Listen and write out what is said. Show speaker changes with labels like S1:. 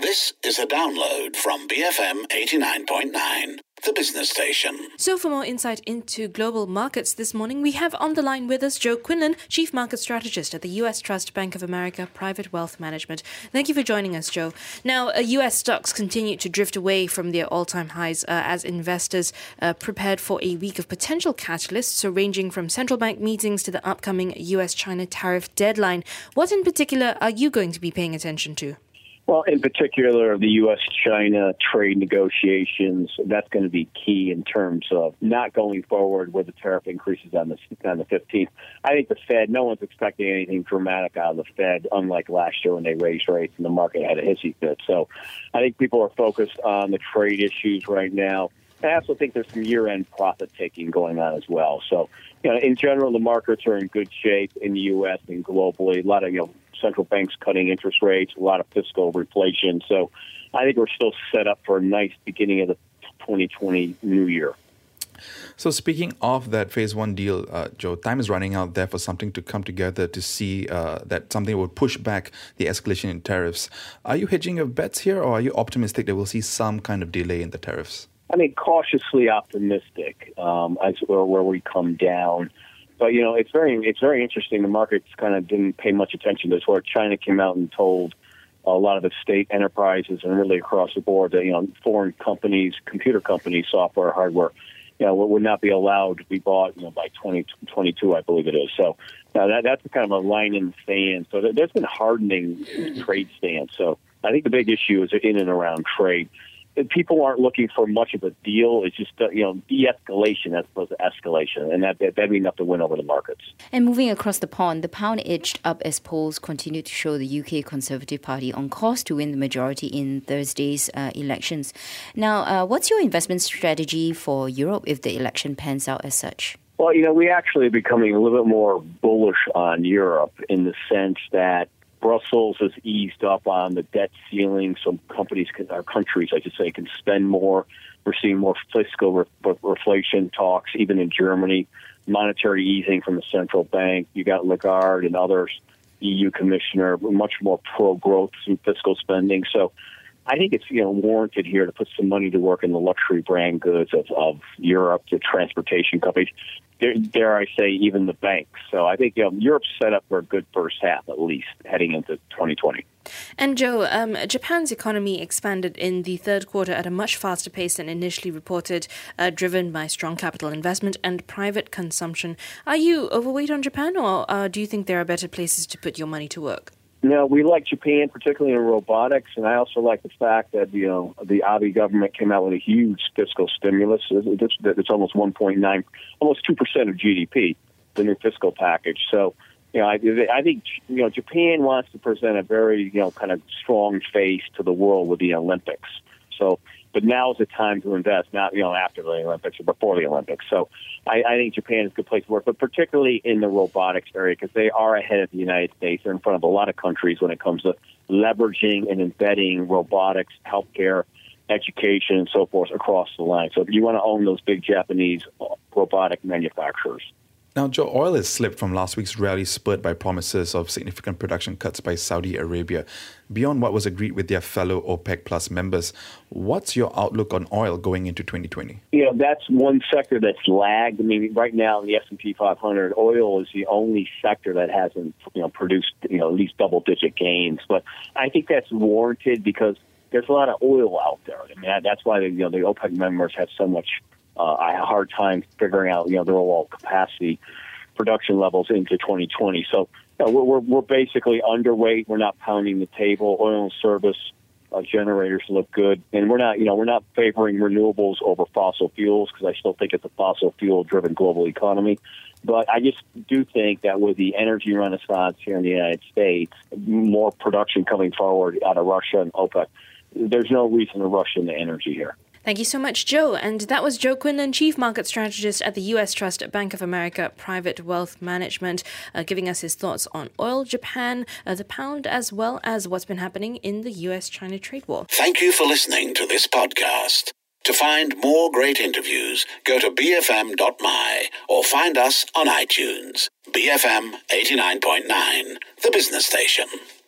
S1: This is a download from BFM 89.9, the business station.
S2: So for more insight into global markets this morning, we have on the line with us Joe Quinlan, Chief Market Strategist at the U.S. Trust Bank of America Private Wealth Management. Thank you for joining us, Joe. Now, U.S. stocks continue to drift away from their all-time highs as investors prepared for a week of potential catalysts, so ranging from central bank meetings to the upcoming U.S.-China tariff deadline. What in particular are you going to be paying attention to?
S3: Well, in particular, the U.S.-China trade negotiations, that's going to be key in terms of not going forward with the tariff increases on the 15th. I think the Fed, no one's expecting anything dramatic out of the Fed, unlike last year when they raised rates and the market had a hissy fit. So I think people are focused on the trade issues right now. I also think there's some year-end profit-taking going on as well. So, in general, the markets are in good shape in the U.S. and globally. A lot of, central banks cutting interest rates, a lot of fiscal reflation. So I think we're still set up for a nice beginning of the 2020 new year.
S4: So speaking of that phase one deal, Joe, time is running out there for something to come together to see that something will push back the escalation in tariffs. Are you hedging your bets here, or are you optimistic that we'll see some kind of delay in the tariffs?
S3: I mean, cautiously optimistic as where we come down. But, it's very interesting. The markets kind of didn't pay much attention to this, where China came out and told a lot of the state enterprises and really across the board that, foreign companies, computer companies, software, hardware, would not be allowed to be bought, by 2022, I believe it is. So that's kind of a line in the sand. So there's been hardening trade stance. So I think the big issue is in and around trade. People aren't looking for much of a deal. It's just, de-escalation as opposed to escalation. And that'd be enough to win over the markets.
S5: And moving across the pond, the pound edged up as polls continue to show the UK Conservative Party on course to win the majority in Thursday's elections. Now, what's your investment strategy for Europe if the election pans out as such?
S3: Well, we actually are becoming a little bit more bullish on Europe in the sense that Brussels has eased up on the debt ceiling, so countries, I should say, can spend more. We're seeing more fiscal reflation talks, even in Germany. Monetary easing from the central bank. You got Lagarde and others, EU commissioner, much more pro-growth through fiscal spending. So I think it's warranted here to put some money to work in the luxury brand goods of Europe, the transportation companies. Dare I say, even the banks. So I think Europe's set up for a good first half, at least, heading into 2020.
S2: And Joe, Japan's economy expanded in the third quarter at a much faster pace than initially reported, driven by strong capital investment and private consumption. Are you overweight on Japan, or do you think there are better places to put your money to work?
S3: No, we like Japan, particularly in robotics, and I also like the fact that the Abe government came out with a huge fiscal stimulus. It's almost 1.9, almost 2% of GDP, the new fiscal package. So, I think Japan wants to present a very kind of strong face to the world with the Olympics. So, but now is the time to invest, not after the Olympics or before the Olympics. So I think Japan is a good place to work, but particularly in the robotics area, because they are ahead of the United States. They're in front of a lot of countries when it comes to leveraging and embedding robotics, healthcare, education, and so forth across the line. So if you want to own those big Japanese robotic manufacturers.
S4: Now, Joe, oil has slipped from last week's rally spurred by promises of significant production cuts by Saudi Arabia. Beyond what was agreed with their fellow OPEC Plus members, what's your outlook on oil going into 2020?
S3: That's one sector that's lagged. I mean, right now in the S&P 500, oil is the only sector that hasn't, produced, at least double-digit gains. But I think that's warranted because there's a lot of oil out there. I mean, that's why the OPEC members have so much a hard time figuring out, their overall capacity production levels into 2020. So we're basically underweight. We're not pounding the table. Oil and service generators look good, and we're not favoring renewables over fossil fuels because I still think it's a fossil fuel-driven global economy. But I just do think that with the energy renaissance here in the United States, more production coming forward out of Russia and OPEC, there's no reason to rush into energy here.
S2: Thank you so much, Joe. And that was Joe Quinlan, Chief Market Strategist at the U.S. Trust Bank of America Private Wealth Management, giving us his thoughts on oil, Japan, the pound, as well as what's been happening in the U.S.-China trade war.
S1: Thank you for listening to this podcast. To find more great interviews, go to bfm.my or find us on iTunes. BFM 89.9, the business station.